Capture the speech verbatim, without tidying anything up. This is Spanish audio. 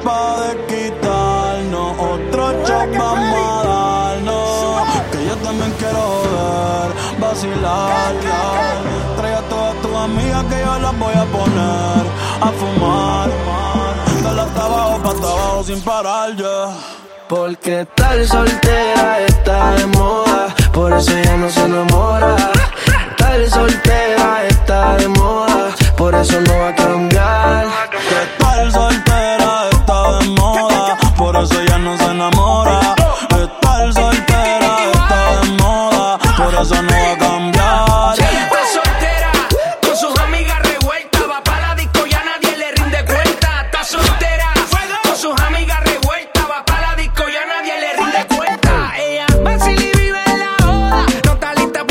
pa' de quitarnos. Otro shot vamos a darnos, que yo también quiero joder, vacilar. Trae a todas tus amigas que yo las voy a poner a fumar. Dale hasta abajo, pa' hasta abajo sin parar, yeah. Porque estar soltera está de moda, por eso ella no se enamora. Estar soltera está de moda, por eso no va a